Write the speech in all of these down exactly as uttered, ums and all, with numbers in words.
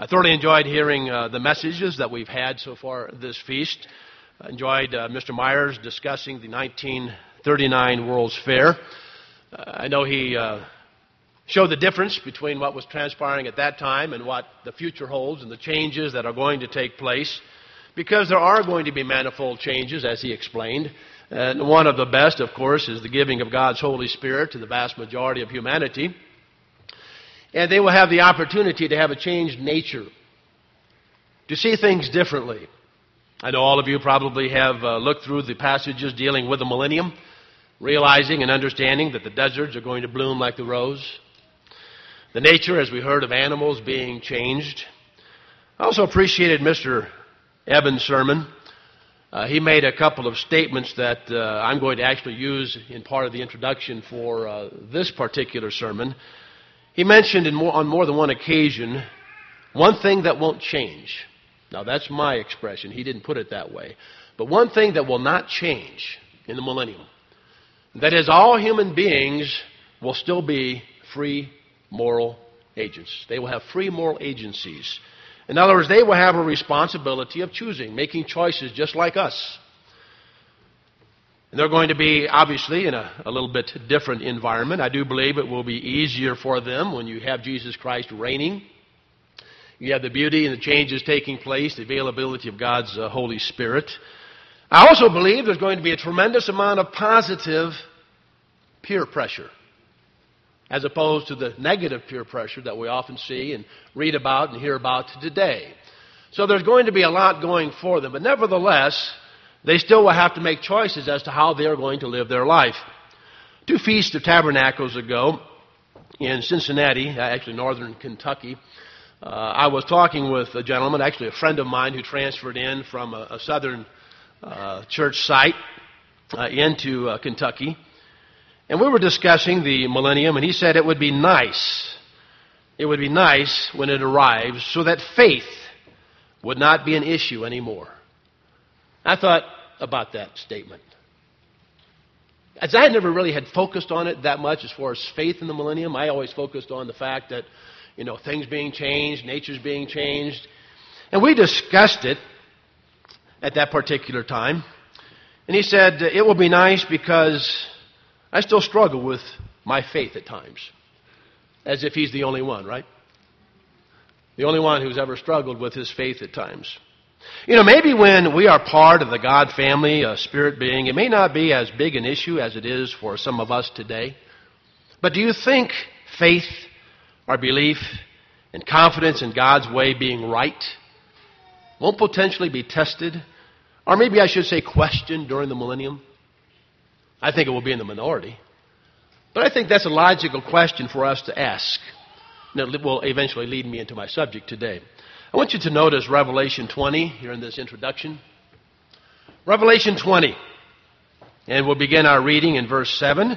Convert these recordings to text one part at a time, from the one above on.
I thoroughly enjoyed hearing uh, the messages that we've had so far this feast. I enjoyed uh, Mister Myers discussing the nineteen thirty-nine World's Fair. Uh, I know he uh, showed the difference between what was transpiring at that time and what the future holds and the changes that are going to take place, because there are going to be manifold changes, as he explained. And one of the best, of course, is the giving of God's Holy Spirit to the vast majority of humanity. And they will have the opportunity to have a changed nature, to see things differently. I know all of you probably have uh, looked through the passages dealing with the millennium, realizing and understanding that the deserts are going to bloom like the rose. The nature, as we heard, of animals being changed. I also appreciated Mister Evans' sermon. Uh, he made a couple of statements that uh, I'm going to actually use in part of the introduction for uh, this particular sermon. He mentioned in more, on more than one occasion, one thing that won't change. Now, that's my expression. He didn't put it that way. But one thing that will not change in the millennium, that is, all human beings will still be free moral agents. They will have free moral agencies. In other words, they will have a responsibility of choosing, making choices just like us. And they're going to be, obviously, in a, a little bit different environment. I do believe it will be easier for them when you have Jesus Christ reigning. You have the beauty and the changes taking place, the availability of God's uh, Holy Spirit. I also believe there's going to be a tremendous amount of positive peer pressure, as opposed to the negative peer pressure that we often see and read about and hear about today. So there's going to be a lot going for them. But nevertheless, they still will have to make choices as to how they are going to live their life. Two Feasts of Tabernacles ago in Cincinnati, actually northern Kentucky, uh, I was talking with a gentleman, actually a friend of mine, who transferred in from a, a southern uh, church site uh, into uh, Kentucky. And we were discussing the millennium, and he said it would be nice, it would be nice when it arrives so that faith would not be an issue anymore. I thought about that statement. As I never really had focused on it that much as far as faith in the millennium, I always focused on the fact that, you know, things being changed, nature's being changed. And we discussed it at that particular time. And he said, it will be nice because I still struggle with my faith at times. As if he's the only one, right? The only one who's ever struggled with his faith at times. You know, maybe when we are part of the God family, a spirit being, it may not be as big an issue as it is for some of us today. But do you think faith, our belief, and confidence in God's way being right won't potentially be tested, or maybe I should say questioned during the millennium? I think it will be in the minority. But I think that's a logical question for us to ask. And it will eventually lead me into my subject today. I want you to notice Revelation twenty here in this introduction. Revelation twenty. And we'll begin our reading in verse seven.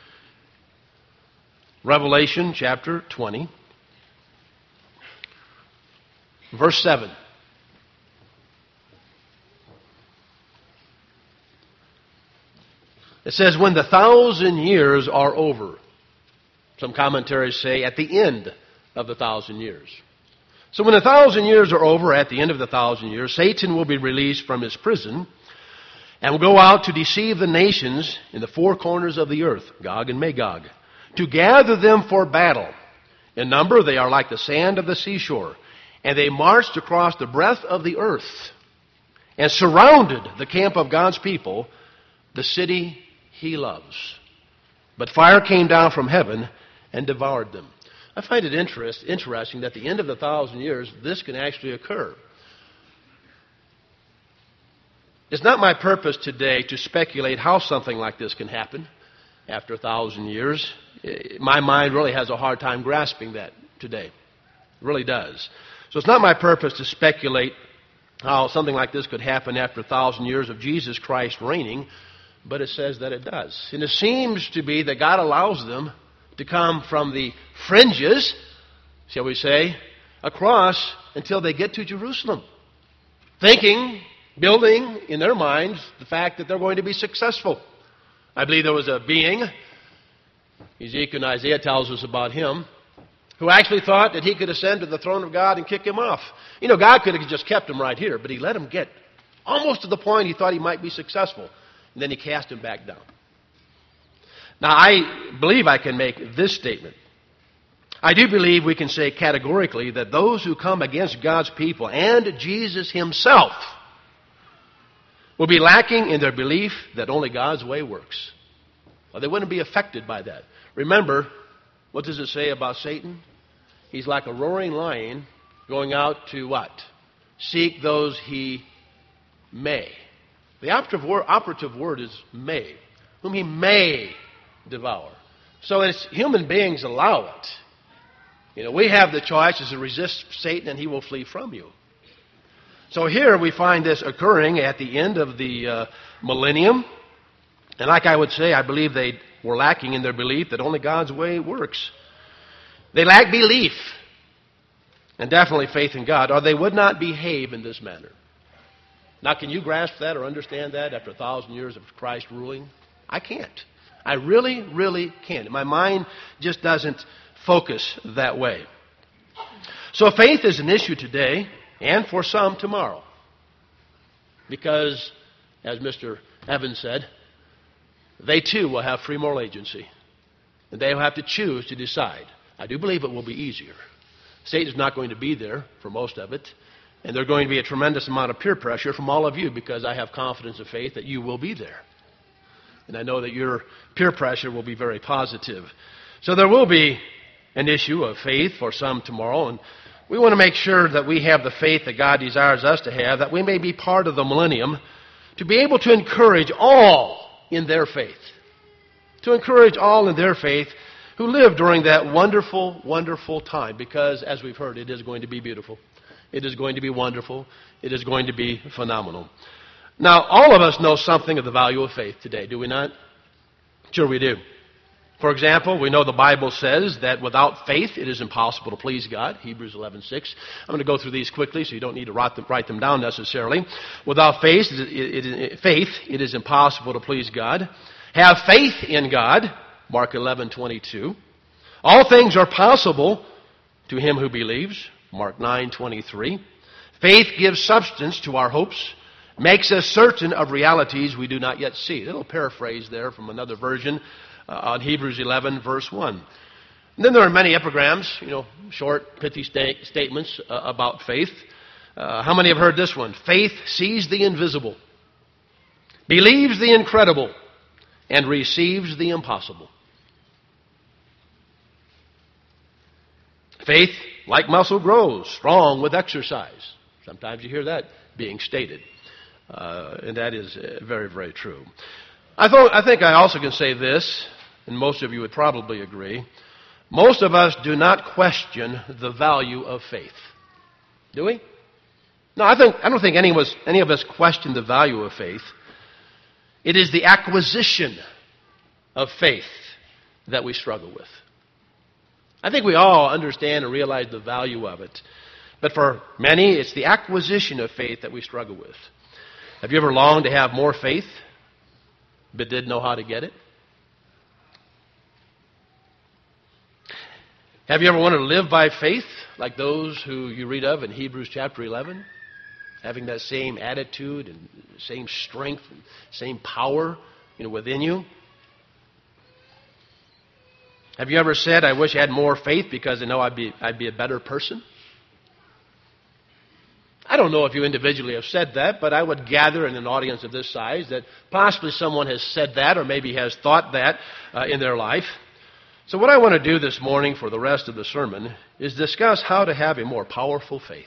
Revelation chapter twenty. Verse seven. It says, when the thousand years are over. Some commentaries say at the end of the thousand years. So when the thousand years are over, at the end of the thousand years, Satan will be released from his prison and will go out to deceive the nations in the four corners of the earth, Gog and Magog, to gather them for battle. In number, they are like the sand of the seashore. And they marched across the breadth of the earth and surrounded the camp of God's people, the city he loves. But fire came down from heaven and devoured them. I find it interest, interesting that at the end of the thousand years, this can actually occur. It's not my purpose today to speculate how something like this can happen after a thousand years. My mind really has a hard time grasping that today. It really does. So it's not my purpose to speculate how something like this could happen after a thousand years of Jesus Christ reigning, but it says that it does. And it seems to be that God allows them to come from the fringes, shall we say, across until they get to Jerusalem, thinking, building in their minds the fact that they're going to be successful. I believe there was a being, Ezekiel and Isaiah tells us about him, who actually thought that he could ascend to the throne of God and kick him off. You know, God could have just kept him right here, but he let him get almost to the point he thought he might be successful. And then he cast him back down. Now, I believe I can make this statement. I do believe we can say categorically that those who come against God's people and Jesus himself will be lacking in their belief that only God's way works. Well, they wouldn't be affected by that. Remember, what does it say about Satan? He's like a roaring lion going out to what? Seek those he may. The operative word, operative word is may, whom he may devour. So as human beings allow it. You know, we have the choice is to resist Satan and he will flee from you. So here we find this occurring at the end of the uh, millennium. And like I would say, I believe they were lacking in their belief that only God's way works. They lack belief and definitely faith in God, or they would not behave in this manner. Now, can you grasp that or understand that after a thousand years of Christ ruling? I can't. I really, really can't. My mind just doesn't focus that way. So faith is an issue today and for some tomorrow. Because, as Mister Evans said, they too will have free moral agency. And they will have to choose to decide. I do believe it will be easier. Satan's not going to be there for most of it. And there's going to be a tremendous amount of peer pressure from all of you because I have confidence and faith that you will be there. And I know that your peer pressure will be very positive. So there will be an issue of faith for some tomorrow. And we want to make sure that we have the faith that God desires us to have, that we may be part of the millennium, to be able to encourage all in their faith. To encourage all in their faith who live during that wonderful, wonderful time. Because, as we've heard, it is going to be beautiful. It is going to be wonderful. It is going to be phenomenal. Now, all of us know something of the value of faith today, do we not? Sure we do. For example, we know the Bible says that without faith it is impossible to please God, Hebrews eleven six. I'm going to go through these quickly so you don't need to write them, write them down necessarily. Without faith it, it, it, faith, it is impossible to please God. Have faith in God, Mark eleven twenty-two. All things are possible to him who believes, Mark nine twenty-three. Faith gives substance to our hopes, makes us certain of realities we do not yet see. A little paraphrase there from another version uh, on Hebrews eleven, verse one. And then there are many epigrams, you know, short, pithy sta- statements uh, about faith. Uh, how many have heard this one? Faith sees the invisible, believes the incredible, and receives the impossible. Faith, like muscle, grows strong with exercise. Sometimes you hear that being stated. Uh, and that is uh, very, very true. I, thought, I think I also can say this, and most of you would probably agree. Most of us do not question the value of faith. Do we? No, I, think, I don't think any of, us, any of us question the value of faith. It is the acquisition of faith that we struggle with. I think we all understand and realize the value of it. But for many, it's the acquisition of faith that we struggle with. Have you ever longed to have more faith, but didn't know how to get it? Have you ever wanted to live by faith, like those who you read of in Hebrews chapter eleven? Having that same attitude and same strength and same power, you know, within you? Have you ever said, I wish I had more faith because I know I'd be, I'd be a better person? I don't know if you individually have said that, but I would gather in an audience of this size that possibly someone has said that or maybe has thought that uh, in their life. So what I want to do this morning for the rest of the sermon is discuss how to have a more powerful faith.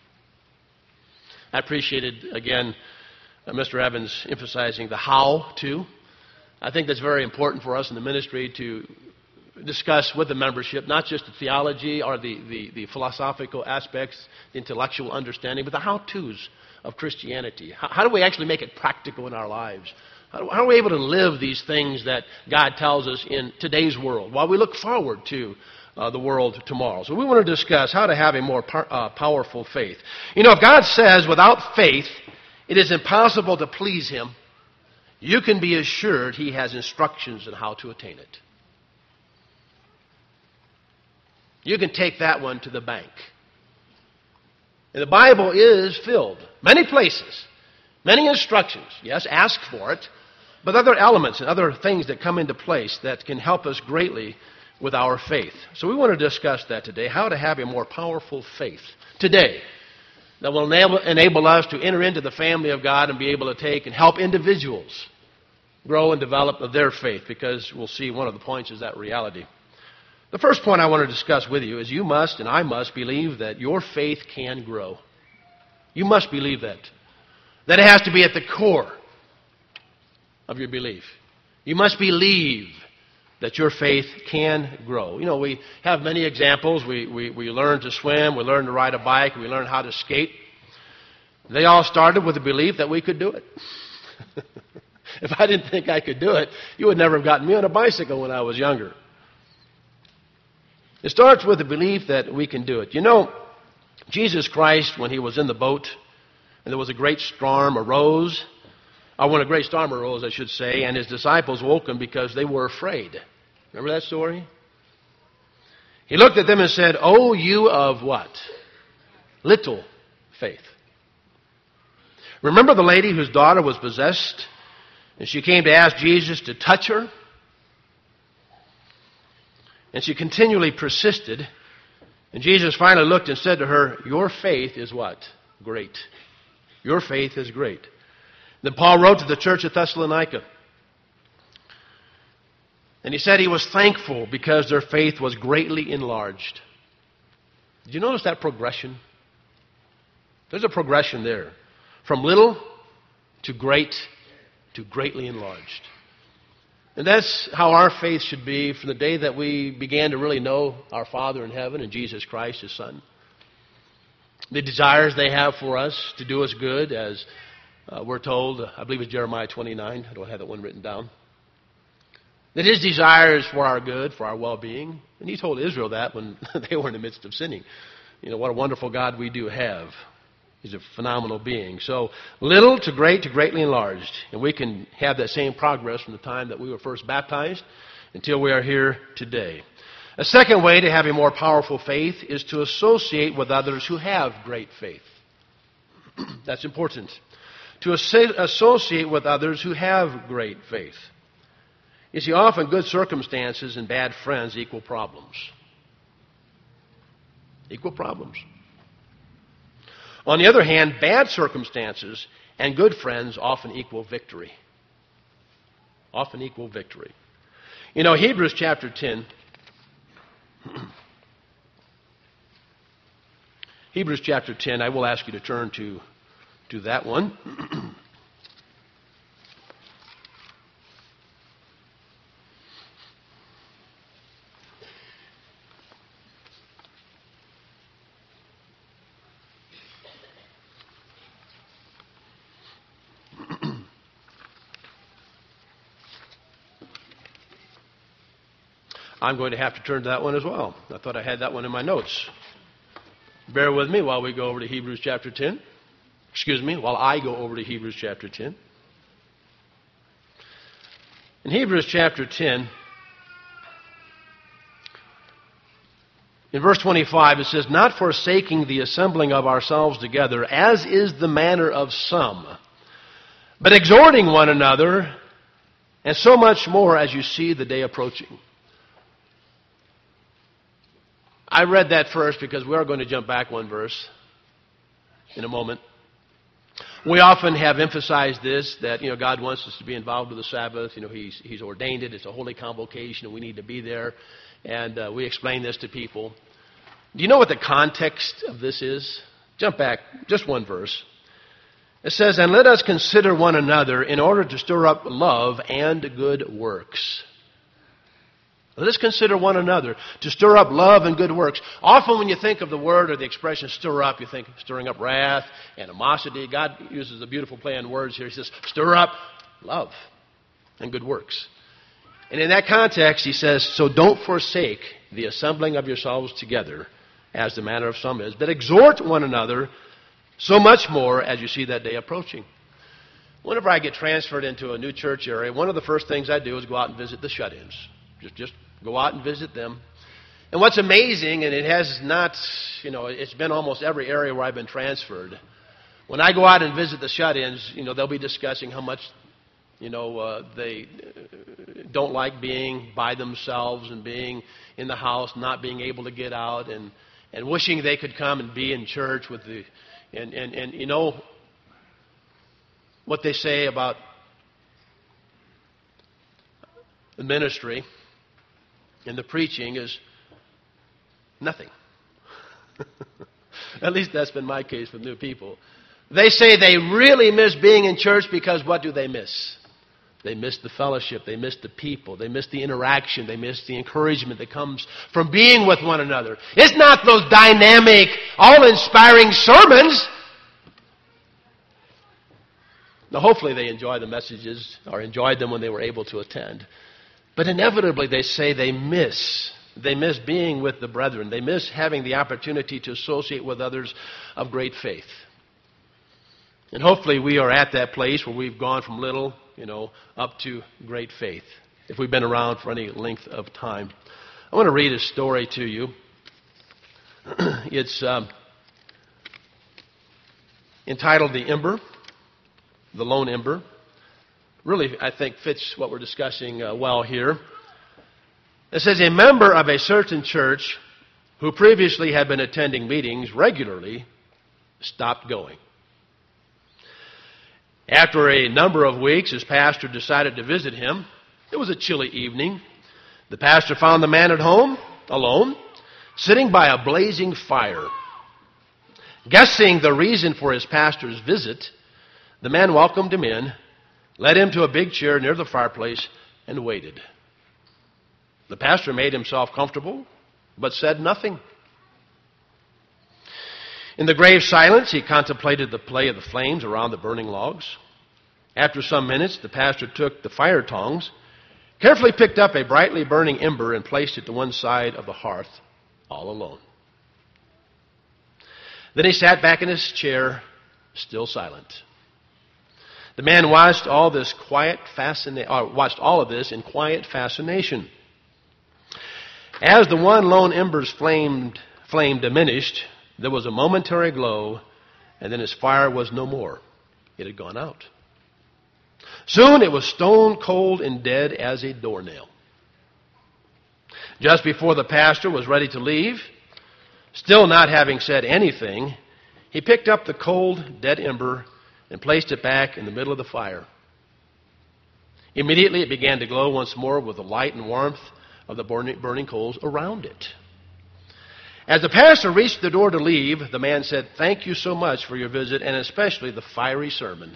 I appreciated, again, uh, Mister Evans emphasizing the how to. I think that's very important for us in the ministry to discuss with the membership, not just the theology or the, the, the philosophical aspects, the intellectual understanding, but the how-tos of Christianity. How, how do we actually make it practical in our lives? How, do, how are we able to live these things that God tells us in today's world while we look forward to uh, the world tomorrow? So we want to discuss how to have a more par- uh, powerful faith. You know, if God says without faith it is impossible to please Him, you can be assured He has instructions on how to attain it. You can take that one to the bank. And the Bible is filled, many places, many instructions. Yes, ask for it, but other elements and other things that come into place that can help us greatly with our faith. So we want to discuss that today, how to have a more powerful faith today that will enable, enable us to enter into the family of God and be able to take and help individuals grow and develop their faith, because we'll see one of the points is that reality. The first point I want to discuss with you is you must and I must believe that your faith can grow. You must believe that. That it has to be at the core of your belief. You must believe that your faith can grow. You know, we have many examples. We, we, we learn to swim, we learn to ride a bike, we learn how to skate. They all started with the belief that we could do it. If I didn't think I could do it, you would never have gotten me on a bicycle when I was younger. It starts with the belief that we can do it. You know, Jesus Christ, when he was in the boat, and there was a great storm arose, or when a great storm arose, I should say, and his disciples woke him because they were afraid. Remember that story? He looked at them and said, "Oh, you of what? Little faith." Remember the lady whose daughter was possessed, and she came to ask Jesus to touch her? And she continually persisted. And Jesus finally looked and said to her, "Your faith is what? Great. Your faith is great." Then Paul wrote to the church at Thessalonica. And he said he was thankful because their faith was greatly enlarged. Did you notice that progression? There's a progression there. From little to great to greatly enlarged. And that's how our faith should be from the day that we began to really know our Father in heaven and Jesus Christ, His Son. The desires they have for us to do us good, as uh, we're told, I believe it's Jeremiah twenty-nine, I don't have that one written down, that His desire is for our good, for our well-being. And He told Israel that when they were in the midst of sinning. You know, what a wonderful God we do have. He's a phenomenal being. So, little to great to greatly enlarged. And we can have that same progress from the time that we were first baptized until we are here today. A second way to have a more powerful faith is to associate with others who have great faith. That's important. To associate with others who have great faith. You see, often good circumstances and bad friends equal problems. Equal problems. On the other hand, bad circumstances and good friends often equal victory. Often equal victory. You know, Hebrews chapter ten. Hebrews chapter ten, I will ask you to turn to, to that one. I'm going to have to turn to that one as well. I thought I had that one in my notes. Bear with me while we go over to Hebrews chapter ten. Excuse me, while I go over to Hebrews chapter ten. In Hebrews chapter ten, in verse twenty-five, it says, "Not forsaking the assembling of ourselves together, as is the manner of some, but exhorting one another, and so much more as you see the day approaching." I read that first because we are going to jump back one verse in a moment. We often have emphasized this, that, you know, God wants us to be involved with the Sabbath. You know, He's, he's ordained it. It's a holy convocation, and we need to be there. And uh, we explain this to people. Do you know what the context of this is? Jump back just one verse. It says, "And let us consider one another in order to stir up love and good works." Let us consider one another to stir up love and good works. Often when you think of the word or the expression stir up, you think stirring up wrath, animosity. God uses a beautiful play on words here. He says, stir up love and good works. And in that context, he says, so don't forsake the assembling of yourselves together, as the manner of some is, but exhort one another so much more as you see that day approaching. Whenever I get transferred into a new church area, one of the first things I do is go out and visit the shut-ins. Just, just go out and visit them. And what's amazing, and it has not, you know, it's been almost every area where I've been transferred. When I go out and visit the shut-ins, you know, they'll be discussing how much, you know, uh, they don't like being by themselves and being in the house, not being able to get out, and, and wishing they could come and be in church with the, and, and, and you know, what they say about the ministry and the preaching is nothing. At least that's been my case with new people. They say they really miss being in church because what do they miss? They miss the fellowship. They miss the people. They miss the interaction. They miss the encouragement that comes from being with one another. It's not those dynamic, all-inspiring sermons. Now, hopefully they enjoy the messages or enjoyed them when they were able to attend. But inevitably they say they miss. They miss being with the brethren. They miss having the opportunity to associate with others of great faith. And hopefully we are at that place where we've gone from little, you know, up to great faith, if we've been around for any length of time. I want to read a story to you. It's um, entitled The Ember, the Lone Ember. Really, I think, fits what we're discussing uh, well here. It says, a member of a certain church who previously had been attending meetings regularly stopped going. After a number of weeks, his pastor decided to visit him. It was a chilly evening. The pastor found the man at home, alone, sitting by a blazing fire. Guessing the reason for his pastor's visit, the man welcomed him in, led him to a big chair near the fireplace, and waited. The pastor made himself comfortable, but said nothing. In the grave silence, he contemplated the play of the flames around the burning logs. After some minutes, the pastor took the fire tongs, carefully picked up a brightly burning ember, and placed it to one side of the hearth, all alone. Then he sat back in his chair, still silent. The man watched all this quiet fascina- or watched all of this in quiet fascination. As the one lone ember's flame, flame diminished, there was a momentary glow, and then his fire was no more. It had gone out. Soon it was stone cold and dead as a doornail. Just before the pastor was ready to leave, still not having said anything, he picked up the cold, dead ember and placed it back in the middle of the fire. Immediately it began to glow once more with the light and warmth of the burning, burning coals around it. As the pastor reached the door to leave, the man said, "Thank you so much for your visit, and especially the fiery sermon.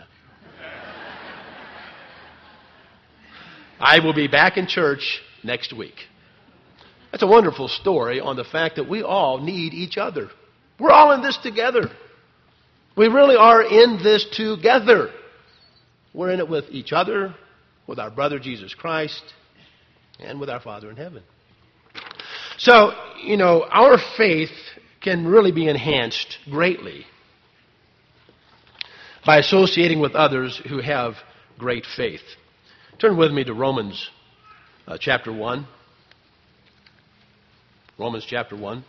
I will be back in church next week." That's a wonderful story on the fact that we all need each other. We're all in this together. We really are in this together. We're in it with each other, with our brother Jesus Christ, and with our Father in heaven. So, you know, our faith can really be enhanced greatly by associating with others who have great faith. Turn with me to Romans uh, chapter one. Romans chapter one.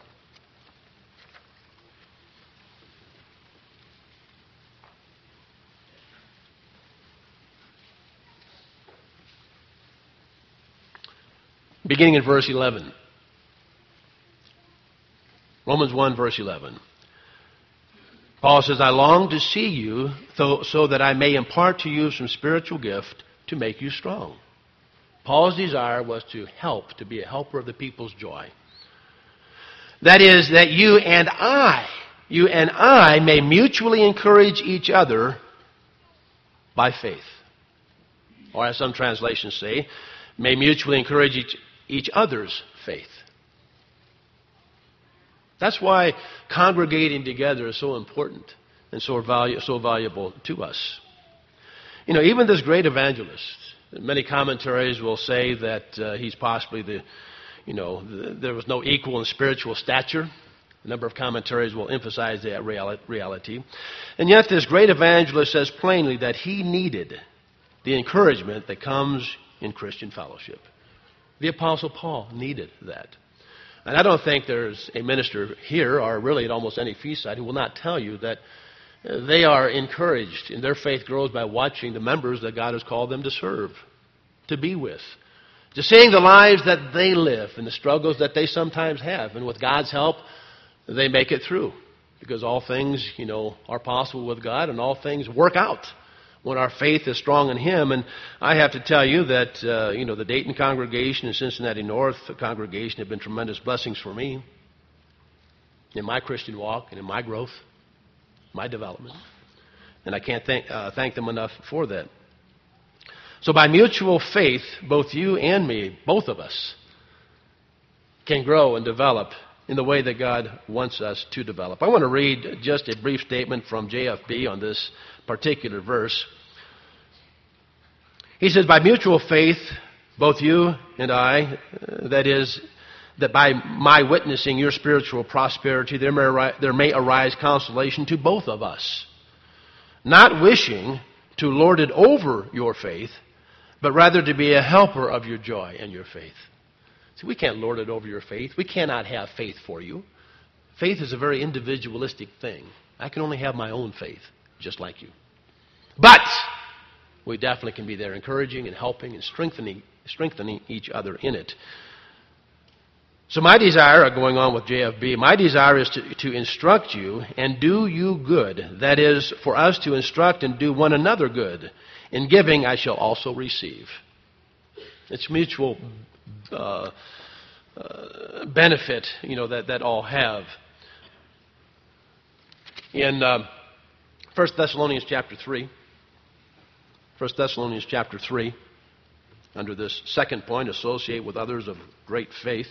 Beginning in verse eleven. Romans one, verse eleven. Paul says, "I long to see you so, so that I may impart to you some spiritual gift to make you strong." Paul's desire was to help, to be a helper of the people's joy. That is, that you and I, you and I may mutually encourage each other by faith. Or as some translations say, may mutually encourage each, each other's faith. That's why congregating together is so important and so, valu- so valuable to us. You know, even this great evangelist, many commentaries will say that uh, he's possibly the, you know, the, there was no equal in spiritual stature. A number of commentaries will emphasize that reality. And yet this great evangelist says plainly that he needed the encouragement that comes in Christian fellowship. The Apostle Paul needed that. And I don't think there's a minister here, or really at almost any feast site, who will not tell you that they are encouraged and their faith grows by watching the members that God has called them to serve, to be with, to seeing the lives that they live and the struggles that they sometimes have. And with God's help, they make it through. Because all things, you know, are possible with God, and all things work out when our faith is strong in Him. And I have to tell you that, uh, you know, the Dayton congregation and Cincinnati North congregation have been tremendous blessings for me in my Christian walk and in my growth, my development. And I can't thank, uh, thank them enough for that. So by mutual faith, both you and me, both of us, can grow and develop in the way that God wants us to develop. I want to read just a brief statement from J F B on this particular verse. He says, by mutual faith, both you and I, uh, that is, that by my witnessing your spiritual prosperity, there may, arise, there may arise consolation to both of us, not wishing to lord it over your faith, but rather to be a helper of your joy and your faith. See, we can't lord it over your faith. We cannot have faith for you. Faith is a very individualistic thing. I can only have my own faith, just like you. But we definitely can be there encouraging and helping and strengthening, strengthening each other in it. So my desire, going on with J F B, my desire is to, to instruct you and do you good. That is, for us to instruct and do one another good. In giving, I shall also receive. It's mutual uh, uh, benefit, you know, that, that all have. In uh, First Thessalonians chapter three, First Thessalonians chapter three, under this second point, associate with others of great faith.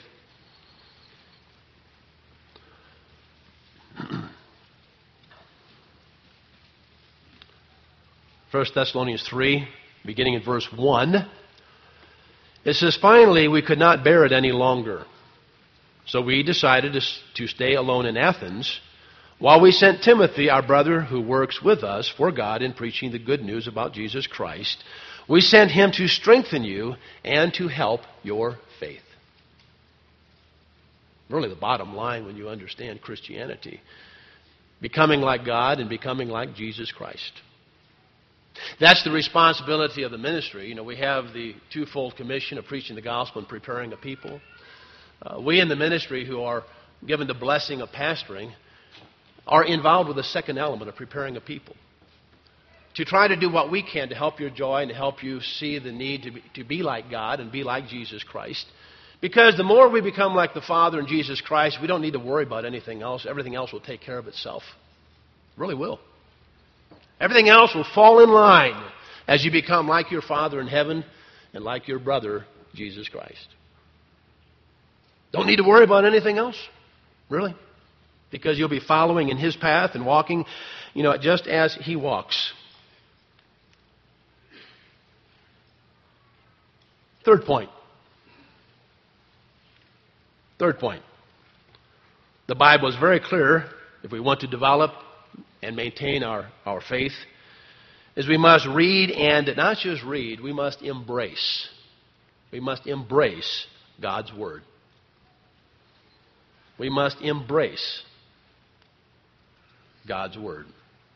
First Thessalonians three, beginning in verse one, it says, finally, we could not bear it any longer. So we decided to, to stay alone in Athens while we sent Timothy, our brother who works with us for God in preaching the good news about Jesus Christ. We sent him to strengthen you and to help your faith. Really the bottom line when you understand Christianity. Becoming like God and becoming like Jesus Christ. That's the responsibility of the ministry. You know, we have the twofold commission of preaching the gospel and preparing a people. Uh, we in the ministry who are given the blessing of pastoring are involved with the second element of preparing a people. To try to do what we can to help your joy and to help you see the need to be, to be like God and be like Jesus Christ. Because the more we become like the Father and Jesus Christ, we don't need to worry about anything else. Everything else will take care of itself. It really will. Everything else will fall in line as you become like your Father in heaven and like your brother, Jesus Christ. Don't need to worry about anything else, really, because you'll be following in His path and walking, you know, just as He walks. Third point. Third point. The Bible is very clear if we want to develop and maintain our, our faith, is we must read and not just read, we must embrace. We must embrace God's Word. We must embrace God's Word.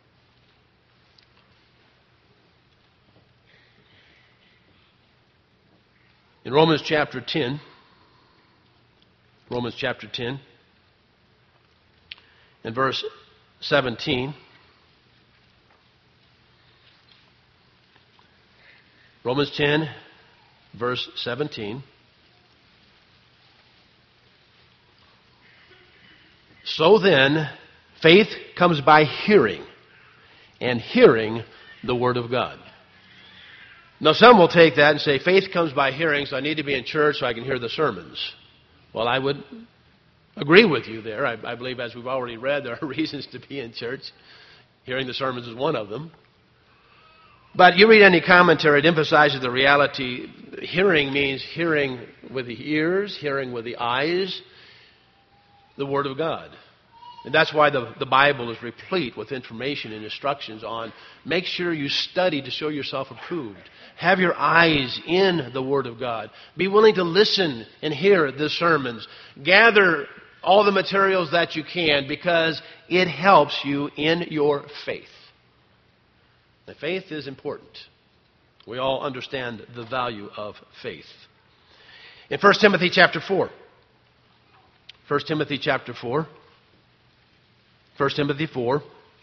In Romans chapter ten, Romans chapter ten, in verse seventeen, Romans ten, verse seventeen. So then, faith comes by hearing, and hearing the Word of God. Now, some will take that and say, faith comes by hearing, so I need to be in church so I can hear the sermons. Well, I would agree with you there. I, I believe, as we've already read, there are reasons to be in church. Hearing the sermons is one of them. But you read any commentary, it emphasizes the reality. Hearing means hearing with the ears, hearing with the eyes, the Word of God. And that's why the, the Bible is replete with information and instructions on make sure you study to show yourself approved. Have your eyes in the Word of God. Be willing to listen and hear the sermons. Gather all the materials that you can because it helps you in your faith. The faith is important. We all understand the value of faith. In First Timothy chapter four. First Timothy chapter four. First Timothy four.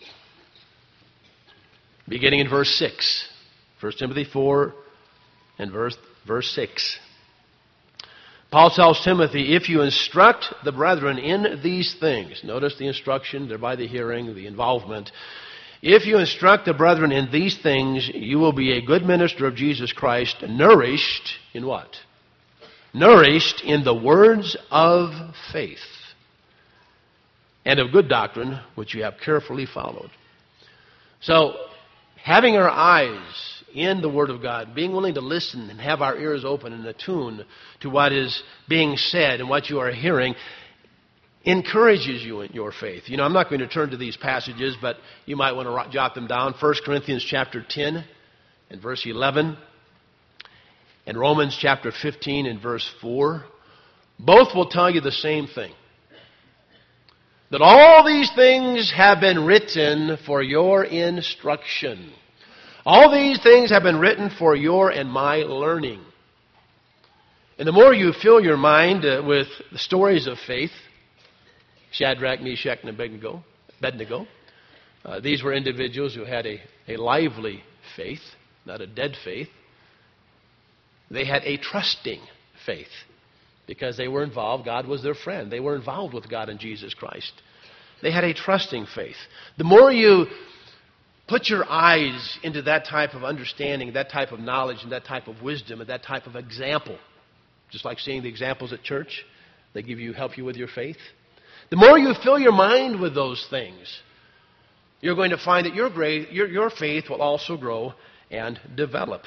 Beginning in verse six. First Timothy four and verse, verse six. Paul tells Timothy, if you instruct the brethren in these things, notice the instruction, thereby the hearing, the involvement. If you instruct the brethren in these things, you will be a good minister of Jesus Christ, nourished in what? Nourished in the words of faith and of good doctrine, which you have carefully followed. So, having our eyes in the Word of God, being willing to listen and have our ears open and attuned to what is being said and what you are hearing, encourages you in your faith. You know, I'm not going to turn to these passages, but you might want to jot them down. First Corinthians chapter ten and verse eleven, and Romans chapter fifteen and verse four. Both will tell you the same thing. That all these things have been written for your instruction. All these things have been written for your and my learning. And the more you fill your mind uh, with the stories of faith, Shadrach, Meshach, and Abednego, Abednego uh, these were individuals who had a, a lively faith, not a dead faith. They had a trusting faith because they were involved. God was their friend. They were involved with God and Jesus Christ. They had a trusting faith. The more you put your eyes into that type of understanding, that type of knowledge, and that type of wisdom, and that type of example, just like seeing the examples at church, they give you, help you with your faith. The more you fill your mind with those things, you're going to find that your, great, your, your faith will also grow and develop.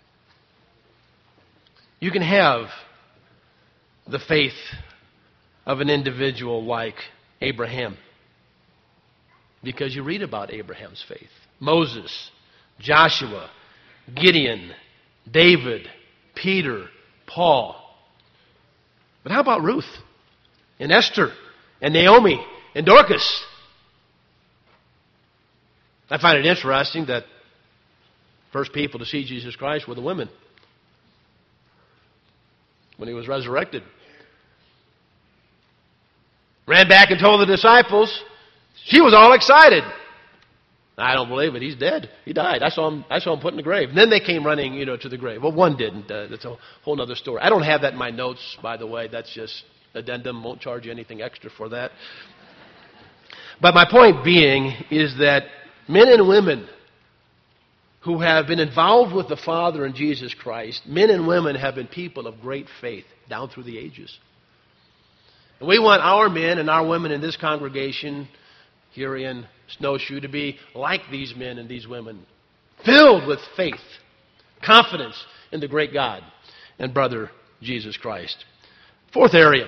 You can have the faith of an individual like Abraham because you read about Abraham's faith. Moses, Joshua, Gideon, David, Peter, Paul. But how about Ruth and Esther and Naomi and Dorcas? I find it interesting that first people to see Jesus Christ were the women when he was resurrected. Ran back and told the disciples. She was all excited. I don't believe it. He's dead. He died. I saw him. I saw him put in the grave. And then they came running, you know, to the grave. Well, one didn't. Uh, that's a whole other story. I don't have that in my notes, by the way. That's just addendum. Won't charge you anything extra for that. But my point being is that men and women who have been involved with the Father and Jesus Christ, men and women have been people of great faith down through the ages. And we want our men and our women in this congregation here in Snowshoe to be like these men and these women, filled with faith, confidence in the great God and brother Jesus Christ. Fourth area.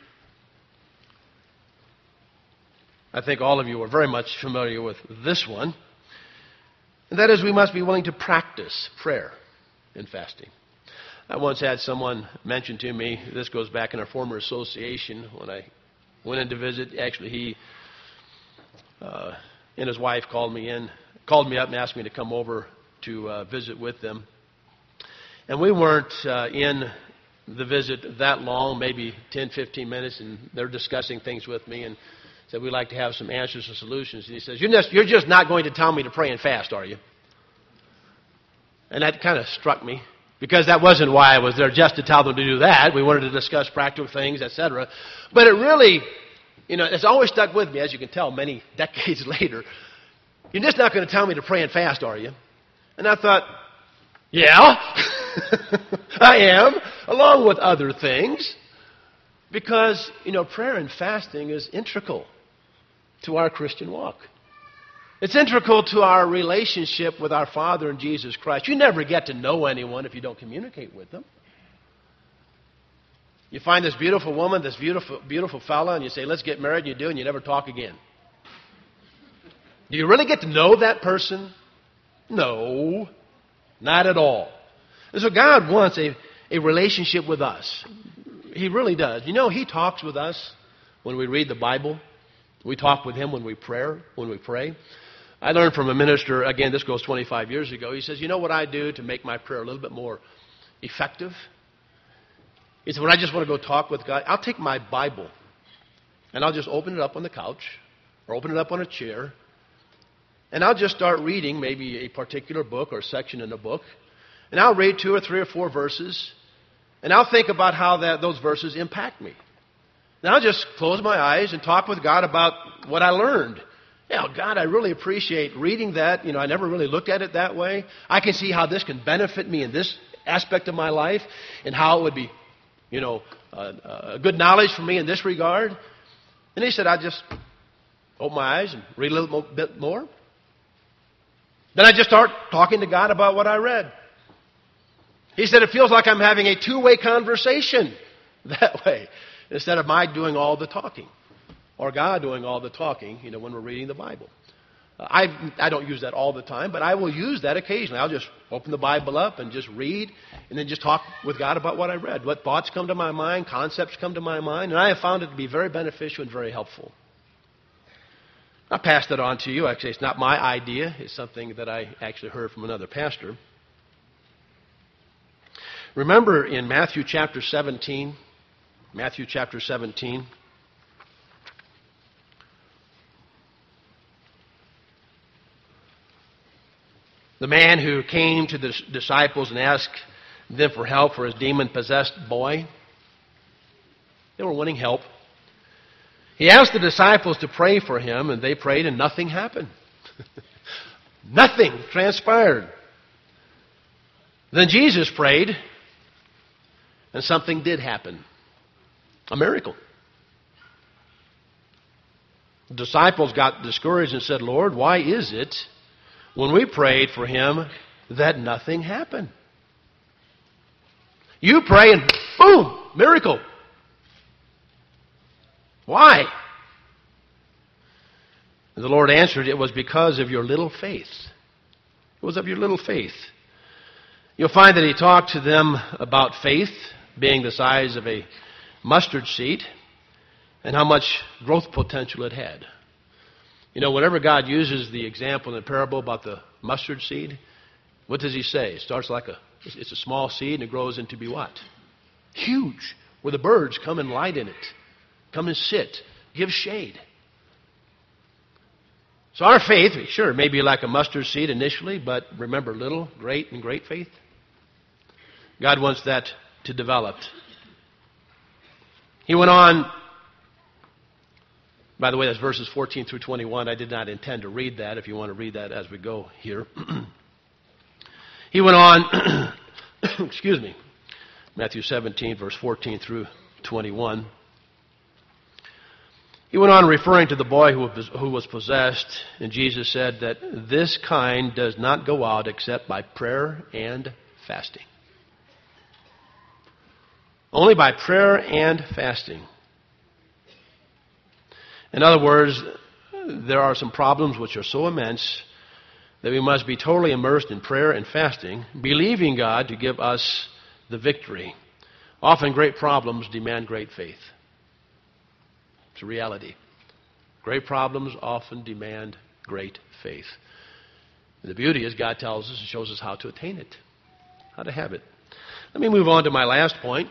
I think all of you are very much familiar with this one, and that is we must be willing to practice prayer and fasting. I once had someone mention to me, this goes back in our former association, when I went in to visit. Actually, he uh, and his wife called me in, called me up and asked me to come over to uh, visit with them. And we weren't uh, in the visit that long, maybe ten, fifteen minutes, and they're discussing things with me and said, we'd like to have some answers and solutions. And he says, you're just, you're just not going to tell me to pray and fast, are you? And that kind of struck me, because that wasn't why I was there, just to tell them to do that. We wanted to discuss practical things, et cetera. But it really, you know, it's always stuck with me, as you can tell, many decades later. You're just not going to tell me to pray and fast, are you? And I thought, yeah, I am, along with other things. Because, you know, prayer and fasting is integral to our Christian walk. It's integral to our relationship with our Father and Jesus Christ. You never get to know anyone if you don't communicate with them. You find this beautiful woman, this beautiful beautiful fella, and you say, let's get married, and you do, and you never talk again. Do you really get to know that person? No, not at all. And so God wants a, a relationship with us. He really does. You know, He talks with us when we read the Bible. We talk with Him when we pray. When we pray. I learned from a minister, again, this goes twenty-five years ago. He says, you know what I do to make my prayer a little bit more effective? He said, when I just want to go talk with God, I'll take my Bible and I'll just open it up on the couch or open it up on a chair, and I'll just start reading maybe a particular book or section in a book, and I'll read two or three or four verses, and I'll think about how that those verses impact me. And I'll just close my eyes and talk with God about what I learned. You know, God, I really appreciate reading that. You know, I never really looked at it that way. I can see how this can benefit me in this aspect of my life, and how it would be, you know, uh, uh, good knowledge for me in this regard. And he said, I just open my eyes and read a little bit more. Then I just start talking to God about what I read. He said, it feels like I'm having a two-way conversation that way, instead of my doing all the talking, or God doing all the talking, you know, when we're reading the Bible. Uh, I I don't use that all the time, but I will use that occasionally. I'll just open the Bible up and just read, and then just talk with God about what I read. What thoughts come to my mind, concepts come to my mind, and I have found it to be very beneficial and very helpful. I passed it on to you. Actually, it's not my idea. It's something that I actually heard from another pastor. Remember in Matthew chapter seventeen, Matthew chapter seventeen, the man who came to the disciples and asked them for help for his demon-possessed boy. They were wanting help. He asked the disciples to pray for him, and they prayed, and nothing happened. Nothing transpired. Then Jesus prayed, and something did happen. A miracle. The disciples got discouraged and said, Lord, why is it when we prayed for him that nothing happened? You pray and boom, miracle. Why? And the Lord answered, it was because of your little faith. It was of your little faith. You'll find that He talked to them about faith being the size of a mustard seed and how much growth potential it had. You know, whenever God uses the example in the parable about the mustard seed, what does He say? It starts like a, it's a small seed and it grows into be what? Huge, where the birds come and light in it, come and sit, give shade. So our faith, sure, may be like a mustard seed initially, but remember, little, great, and great faith. God wants that to develop. He went on. By the way, that's verses fourteen through twenty-one. I did not intend to read that, if you want to read that as we go here. He went on, excuse me, Matthew seventeen, verse fourteen through twenty-one. He went on referring to the boy who was possessed, and Jesus said that this kind does not go out except by prayer and fasting. Only by prayer and fasting. In other words, there are some problems which are so immense that we must be totally immersed in prayer and fasting, believing God to give us the victory. Often great problems demand great faith. It's a reality. Great problems often demand great faith. And the beauty is God tells us and shows us how to attain it, how to have it. Let me move on to my last point.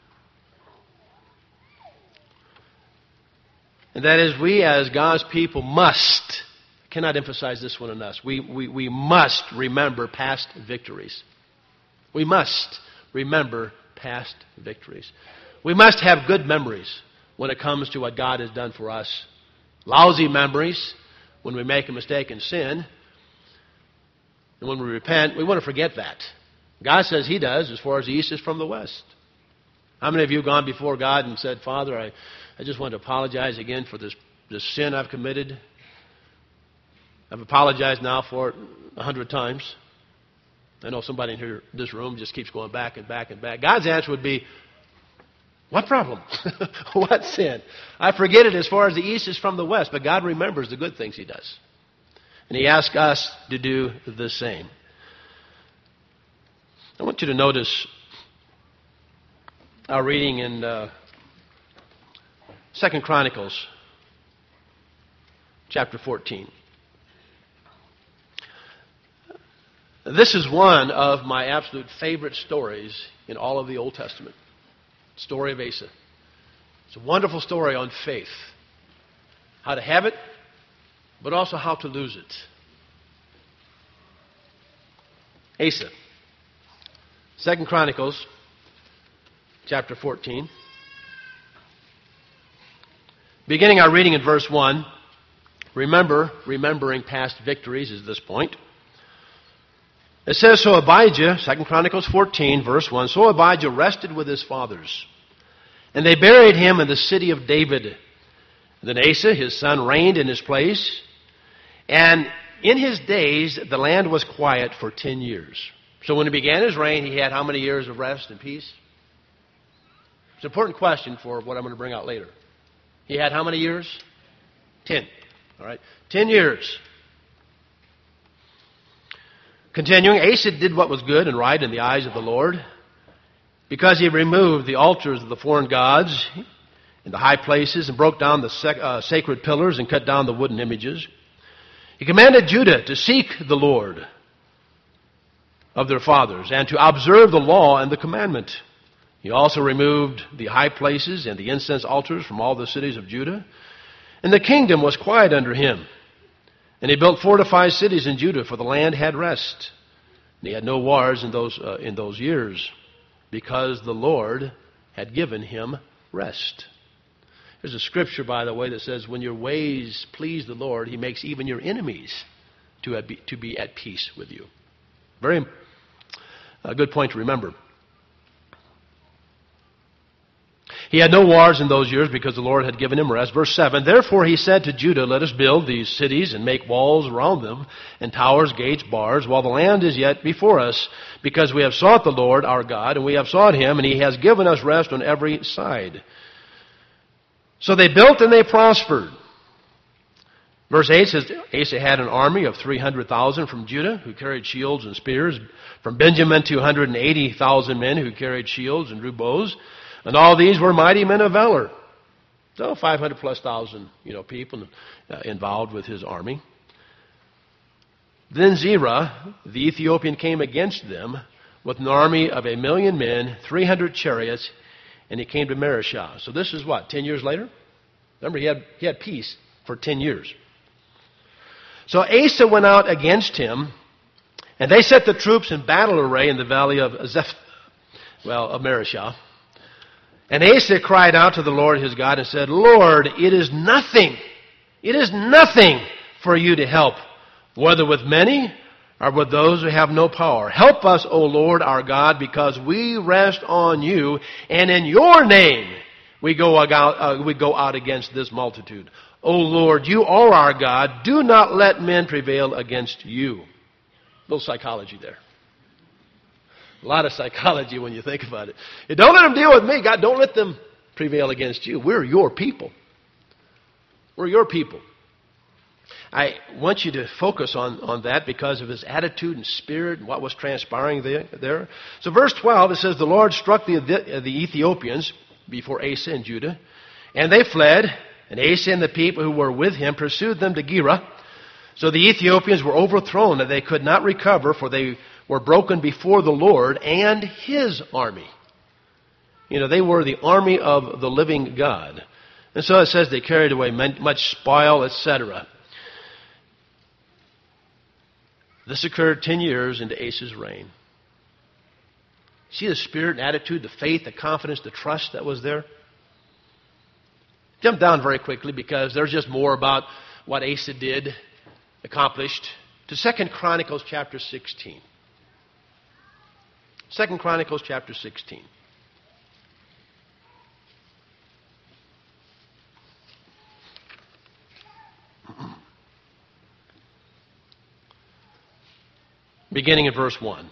And that is, we as God's people must, I cannot emphasize this one enough, we, we, we must remember past victories. We must remember past victories. We must have good memories when it comes to what God has done for us. Lousy memories when we make a mistake and sin. And when we repent, we want to forget that. God says He does as far as the east is from the west. How many of you have gone before God and said, Father, I, I just want to apologize again for this, this sin I've committed. I've apologized now for it a hundred times. I know somebody in here, this room just keeps going back and back and back. God's answer would be, what problem? What sin? I forget it as far as the east is from the west, but God remembers the good things He does. And he asks us to do the same. I want you to notice our reading in uh, Second Chronicles chapter fourteen. This is one of my absolute favorite stories in all of the Old Testament. Story of Asa. It's a wonderful story on faith. How to have it, but also how to lose it. Asa. Second Chronicles chapter fourteen. Beginning our reading in verse one. Remember, remembering past victories is this point. It says, so Abijah, Second Chronicles fourteen, verse one, so Abijah rested with his fathers, and they buried him in the city of David. Then Asa, his son, reigned in his place, and in his days the land was quiet for ten years. So when he began his reign, he had how many years of rest and peace? It's an important question for what I'm going to bring out later. He had how many years? Ten. All right, ten years. Continuing, Asa did what was good and right in the eyes of the Lord, because he removed the altars of the foreign gods in the high places and broke down the sec- uh, sacred pillars and cut down the wooden images. He commanded Judah to seek the Lord of their fathers and to observe the law and the commandment. He also removed the high places and the incense altars from all the cities of Judah, and the kingdom was quiet under him. And he built fortified cities in Judah, for the land had rest. And he had no wars in those, uh, in those years, because the Lord had given him rest. There's a scripture, by the way, that says, when your ways please the Lord, he makes even your enemies to be, to be at peace with you. Very a good point to remember. He had no wars in those years because the Lord had given him rest. Verse seven, therefore he said to Judah, let us build these cities and make walls around them, and towers, gates, bars, while the land is yet before us, because we have sought the Lord our God, and we have sought him, and he has given us rest on every side. So they built and they prospered. Verse eight says, Asa had an army of three hundred thousand from Judah, who carried shields and spears. From Benjamin, two hundred eighty thousand men who carried shields and drew bows. And all these were mighty men of valor. So five hundred plus thousand, you know, people uh, involved with his army. Then Zerah, the Ethiopian, came against them with an army of a million men, three hundred chariots, and he came to Marishah. So this is what, ten years later? Remember, he had, he had peace for ten years. So Asa went out against him, and they set the troops in battle array in the valley of Zeph, well, of Marishah. And Asa cried out to the Lord his God and said, Lord, it is nothing, it is nothing for you to help, whether with many or with those who have no power. Help us, O Lord our God, because we rest on you, and in your name we go out, uh, we go out against this multitude. O Lord, you are our God. Do not let men prevail against you. A little psychology there. A lot of psychology when you think about it. Don't let them deal with me. God, don't let them prevail against you. We're your people. We're your people. I want you to focus on, on that because of his attitude and spirit and what was transpiring there. there. So verse twelve, it says, the Lord struck the, the, the Ethiopians before Asa and Judah, and they fled, and Asa and the people who were with him pursued them to Gerar. So the Ethiopians were overthrown, and they could not recover, for they were broken before the Lord and his army. You know, they were the army of the living God. And so it says they carried away much spoil, et cetera. This occurred ten years into Asa's reign. See the spirit and attitude, the faith, the confidence, the trust that was there? Jump down very quickly because there's just more about what Asa did, accomplished, to Second Chronicles chapter sixteen. Second Chronicles chapter sixteen. Beginning at verse one.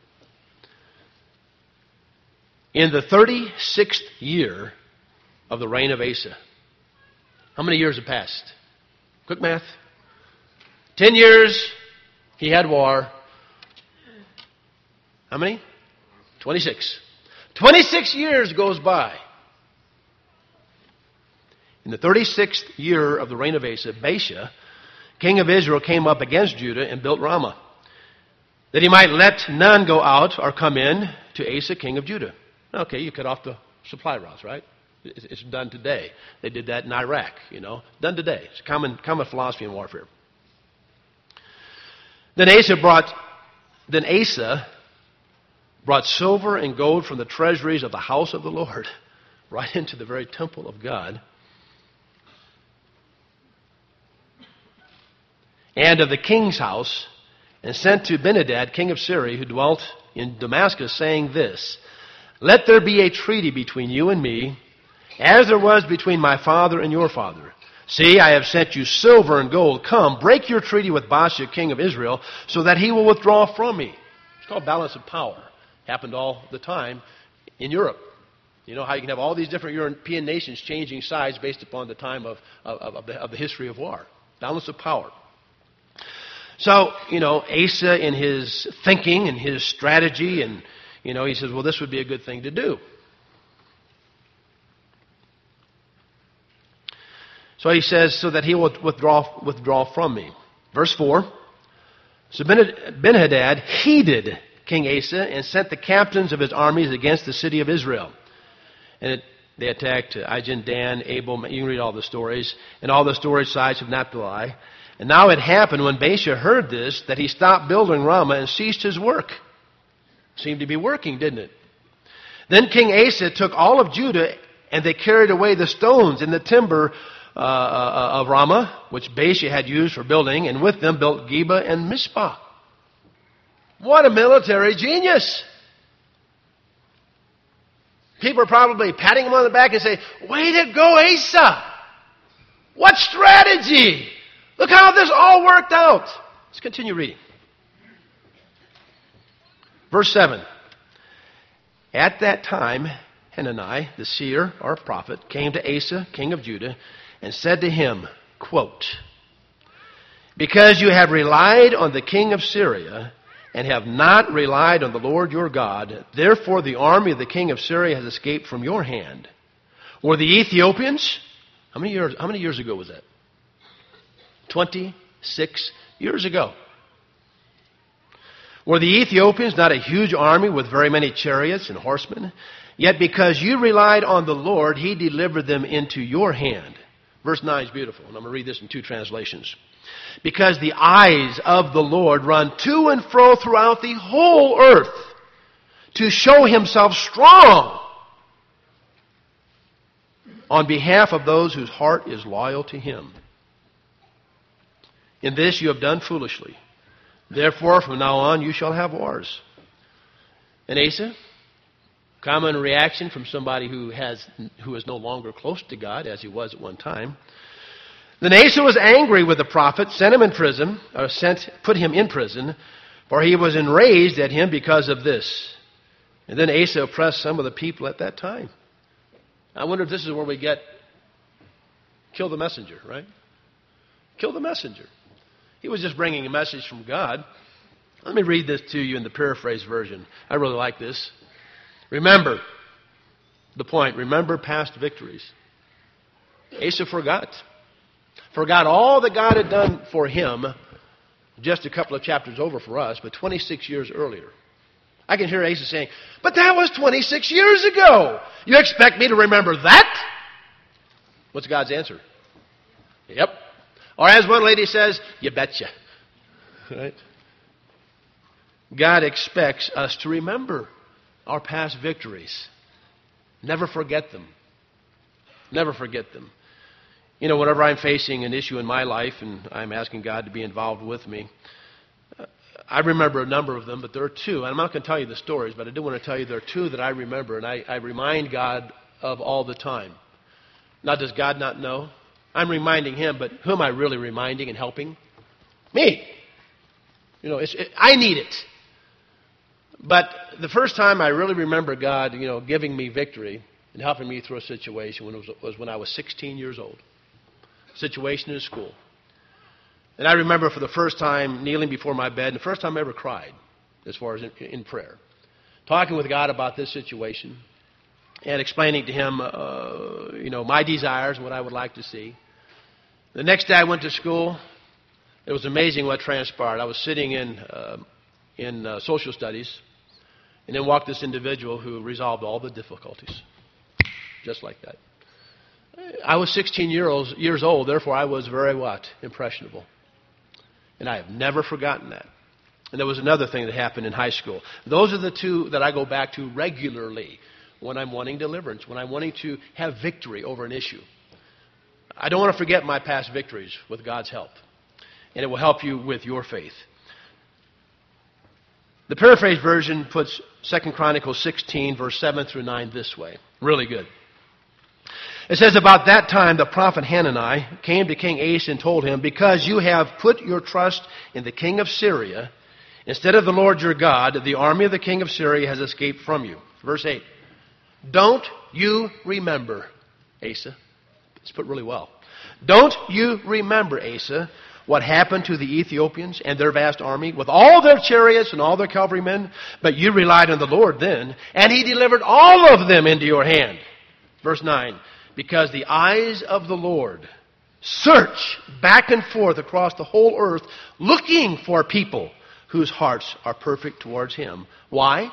In the thirty-sixth year of the reign of Asa. How many years have passed? Quick math. Ten years he had war. How many? Twenty-six. Twenty-six years goes by. In the thirty-sixth year of the reign of Asa, Baasha, king of Israel, came up against Judah and built Ramah, that he might let none go out or come in to Asa, king of Judah. Okay, you cut off the supply routes, right? It's done today. They did that in Iraq, you know. Done today. It's a common, common philosophy in warfare. Then Asa brought, then Asa brought silver and gold from the treasuries of the house of the Lord right into the very temple of God, and of the king's house, and sent to Ben-Hadad, king of Syria, who dwelt in Damascus, saying this, let there be a treaty between you and me, as there was between my father and your father. See, I have sent you silver and gold. Come, break your treaty with Baasha, king of Israel, so that he will withdraw from me. It's called balance of power. Happened all the time in Europe. You know how you can have all these different European nations changing sides based upon the time of, of, of, the, of the history of war. Balance of power. So, you know, Asa in his thinking and his strategy, and, you know, he says, well, this would be a good thing to do. So he says, so that he will withdraw, withdraw from me. Verse four. So Ben-Hadad heeded King Asa and sent the captains of his armies against the city of Israel. And it, they attacked Ijon, Dan, Abel. You can read all the stories. And all the storage sites of Naphtali. And now it happened when Baasha heard this that he stopped building Ramah and ceased his work. Seemed to be working, didn't it? Then King Asa took all of Judah, and they carried away the stones and the timber uh, uh, of Ramah, which Baasha had used for building, and with them built Geba and Mizpah. What a military genius! People are probably patting him on the back and say, way to go, Asa! What strategy! Look how this all worked out. Let's continue reading. Verse seven. At that time, Hanani, the seer or prophet, came to Asa, king of Judah, and said to him, quote, because you have relied on the king of Syria and have not relied on the Lord your God, therefore the army of the king of Syria has escaped from your hand. Were the Ethiopians, how many years, how many years ago was that? Twenty-six years ago. Were the Ethiopians not a huge army with very many chariots and horsemen? Yet because you relied on the Lord, he delivered them into your hand. Verse nine is beautiful, and I'm going to read this in two translations. Because the eyes of the Lord run to and fro throughout the whole earth to show himself strong on behalf of those whose heart is loyal to him. In this you have done foolishly. Therefore, from now on, you shall have wars. And Asa, common reaction from somebody who has who is no longer close to God, as he was at one time. Then Asa was angry with the prophet, sent him in prison, or sent, put him in prison, for he was enraged at him because of this. And then Asa oppressed some of the people at that time. I wonder if this is where we get, kill the messenger, right? Kill the messenger. He was just bringing a message from God. Let me read this to you in the paraphrased version. I really like this. Remember, the point, remember past victories. Asa forgot. Forgot all that God had done for him just a couple of chapters over for us, but twenty-six years earlier. I can hear Asa saying, but that was twenty-six years ago. You expect me to remember that? What's God's answer? Yep. Or as one lady says, you betcha. Right? God expects us to remember our past victories. Never forget them. Never forget them. You know, whenever I'm facing an issue in my life and I'm asking God to be involved with me, I remember a number of them, but there are two. And I'm not going to tell you the stories, but I do want to tell you there are two that I remember, and I, I remind God of all the time. Now, does God not know? I'm reminding him, but who am I really reminding and helping? Me. You know, it's, it, I need it. But the first time I really remember God, you know, giving me victory and helping me through a situation when it was, was when I was sixteen years old. Situation in school. And I remember for the first time kneeling before my bed, and the first time I ever cried, as far as in, in prayer, talking with God about this situation and explaining to Him, uh, you know, my desires, what I would like to see. The next day I went to school. It was amazing what transpired. I was sitting in uh, in uh, social studies, and then walked this individual who resolved all the difficulties, just like that. I was sixteen years, years old, therefore I was very what? Impressionable. And I have never forgotten that. And there was another thing that happened in high school. Those are the two that I go back to regularly when I'm wanting deliverance, when I'm wanting to have victory over an issue. I don't want to forget my past victories with God's help. And it will help you with your faith. The paraphrase version puts Second Chronicles sixteen, verse seven through nine this way. Really good. It says, about that time the prophet Hanani came to King Asa and told him, because you have put your trust in the king of Syria, instead of the Lord your God, the army of the king of Syria has escaped from you. Verse eight. Don't you remember, Asa? It's put really well. Don't you remember, Asa, what happened to the Ethiopians and their vast army with all their chariots and all their cavalrymen? But you relied on the Lord then, and He delivered all of them into your hand. Verse nine. Because the eyes of the Lord search back and forth across the whole earth, looking for people whose hearts are perfect towards Him. Why?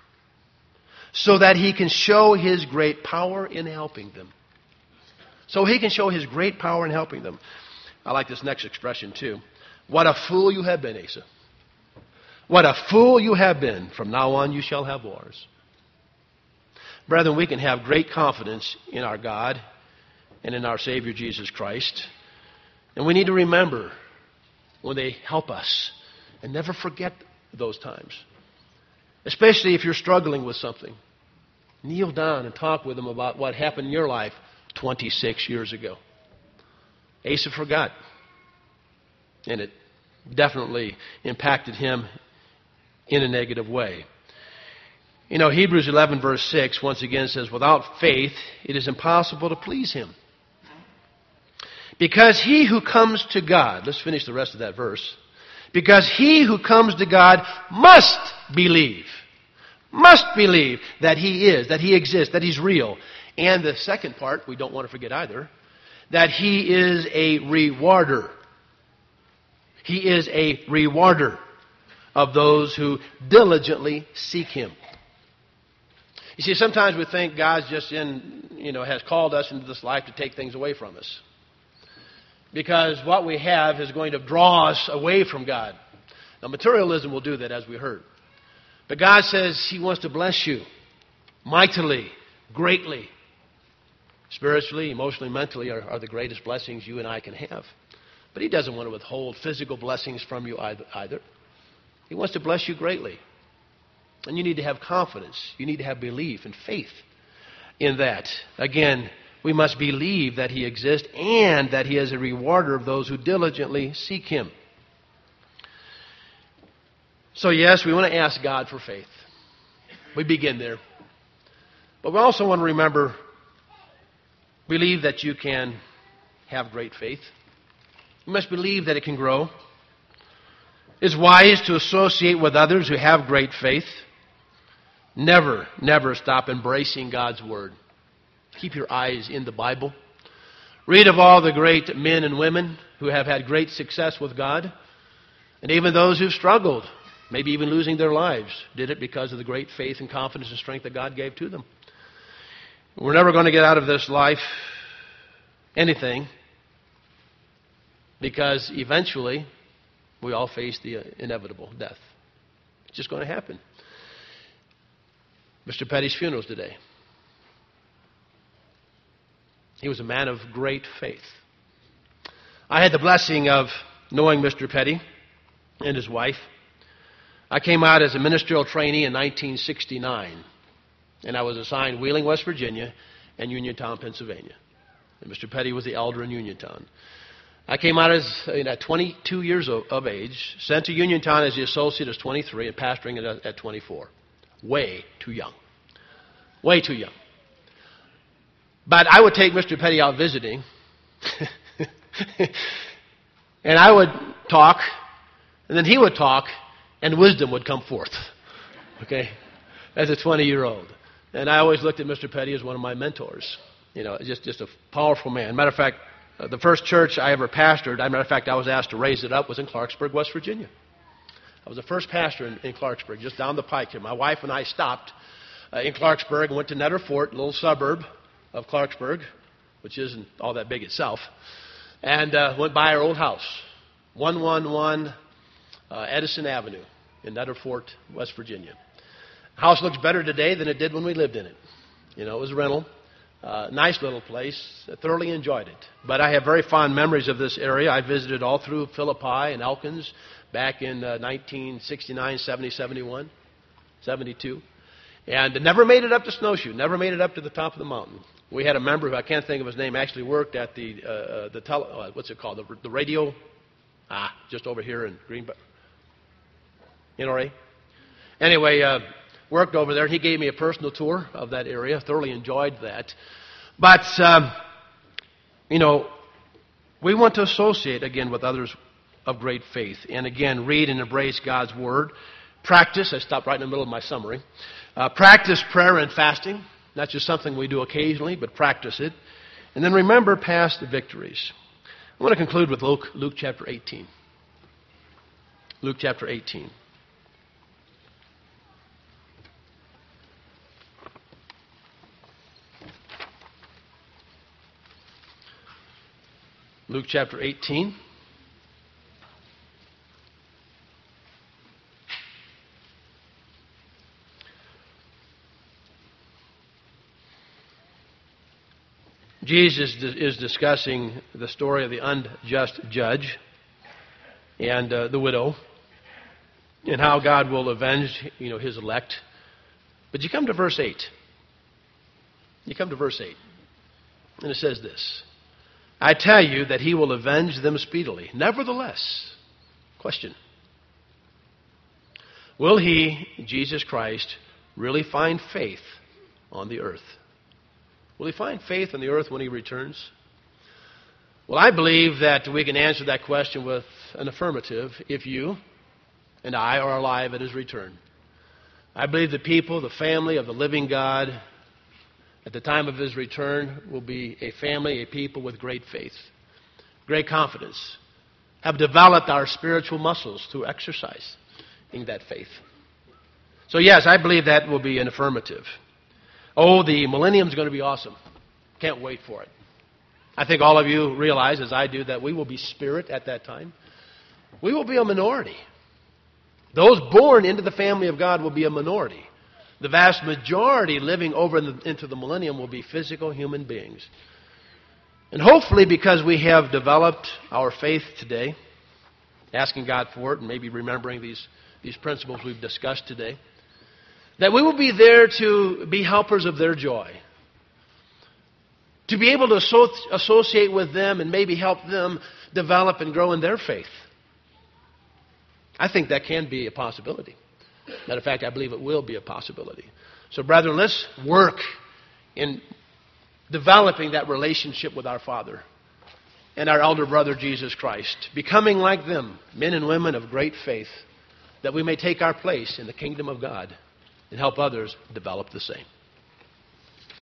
So that He can show His great power in helping them. So He can show His great power in helping them. I like this next expression too. What a fool you have been, Asa. What a fool you have been. From now on you shall have wars. Brethren, we can have great confidence in our God and in our Savior Jesus Christ. And we need to remember when they help us and never forget those times. Especially if you're struggling with something. Kneel down and talk with them about what happened in your life twenty-six years ago. Asa forgot. And it definitely impacted him in a negative way. You know, Hebrews eleven verse six once again says, without faith it is impossible to please Him. Because he who comes to God, let's finish the rest of that verse. Because he who comes to God must believe, must believe that He is, that He exists, that He's real. And the second part, we don't want to forget either, that He is a rewarder. He is a rewarder of those who diligently seek Him. You see, sometimes we think God's just in, you know, has called us into this life to take things away from us. Because what we have is going to draw us away from God. Now, materialism will do that, as we heard. But God says He wants to bless you mightily, greatly. Spiritually, emotionally, mentally are, are the greatest blessings you and I can have. But He doesn't want to withhold physical blessings from you either. He wants to bless you greatly. And you need to have confidence. You need to have belief and faith in that. Again, we must believe that He exists and that He is a rewarder of those who diligently seek Him. So yes, we want to ask God for faith. We begin there. But we also want to remember, believe that you can have great faith. You must believe that it can grow. It's wise to associate with others who have great faith. Never, never stop embracing God's Word. Keep your eyes in the Bible. Read of all the great men and women who have had great success with God. And even those who've struggled, maybe even losing their lives, did it because of the great faith and confidence and strength that God gave to them. We're never going to get out of this life anything, because eventually we all face the inevitable death. It's just going to happen. Mister Petty's funeral is today. He was a man of great faith. I had the blessing of knowing Mister Petty and his wife. I came out as a ministerial trainee in nineteen sixty-nine, and I was assigned Wheeling, West Virginia, and Uniontown, Pennsylvania. And Mister Petty was the elder in Uniontown. I came out as you know, at twenty-two years of, of age, sent to Uniontown as the associate as twenty-three, and pastoring at, at twenty-four. Way too young. Way too young. But I would take Mister Petty out visiting. And I would talk, and then he would talk, and wisdom would come forth. Okay? As a twenty-year-old. And I always looked at Mister Petty as one of my mentors. You know, just, just a powerful man. Matter of fact, uh, the first church I ever pastored, matter of fact, I was asked to raise it up, was in Clarksburg, West Virginia. I was the first pastor in, in Clarksburg, just down the pike here. My wife and I stopped uh, in Clarksburg and went to Netter Fort, a little suburb of Clarksburg, which isn't all that big itself, and uh, went by our old house, one one one uh, Edison Avenue in Netter Fort, West Virginia. The house looks better today than it did when we lived in it. You know, it was a rental. Uh, nice little place. I thoroughly enjoyed it. But I have very fond memories of this area. I visited all through Philippi and Elkins back in uh, nineteen sixty-nine, seventy, seventy-one, seventy-two. And never made it up to Snowshoe. Never made it up to the top of the mountain. We had a member who I can't think of his name actually worked at the uh, uh, the tele, uh, what's it called the, the radio ah just over here in Greenbelt. You know, Ray? Anyway, uh, worked over there. He gave me a personal tour of that area. Thoroughly enjoyed that. But um, you know, we want to associate again with others of great faith, and again read and embrace God's Word. Practice. I stopped right in the middle of my summary. Uh, practice prayer and fasting. Not just something we do occasionally, but practice it. And then remember past victories. I want to conclude with Luke, Luke chapter eighteen. Luke chapter eighteen. Luke chapter eighteen. Jesus is discussing the story of the unjust judge and uh, the widow and how God will avenge, you know, his elect. But you come to verse eight. You come to verse eight. And it says this. I tell you that he will avenge them speedily. Nevertheless, question. Will he, Jesus Christ, really find faith on the earth? Will he find faith on the earth when he returns? Well, I believe that we can answer that question with an affirmative if you and I are alive at his return. I believe the people, the family of the living God, at the time of his return will be a family, a people with great faith, great confidence, have developed our spiritual muscles through exercise in that faith. So yes, I believe that will be an affirmative. Oh, the millennium is going to be awesome. Can't wait for it. I think all of you realize, as I do, that we will be spirit at that time. We will be a minority. Those born into the family of God will be a minority. The vast majority living over in the, into the millennium will be physical human beings. And hopefully, because we have developed our faith today, asking God for it and maybe remembering these, these principles we've discussed today, that we will be there to be helpers of their joy. To be able to associate with them and maybe help them develop and grow in their faith. I think that can be a possibility. Matter of fact, I believe it will be a possibility. So, brethren, let's work in developing that relationship with our Father and our elder brother, Jesus Christ. Becoming like them, men and women of great faith, that we may take our place in the kingdom of God and help others develop the same.